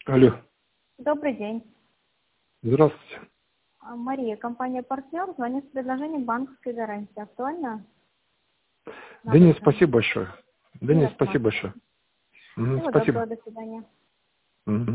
Алло. Добрый день. Здравствуйте. Мария, компания «Партнер». Звоню с предложением банковской гарантии. Актуально? Да нет, спасибо большое. Да Не нет, спасибо рассматриваю. большое. Всего Спасибо. доброго, до свидания. Мгм.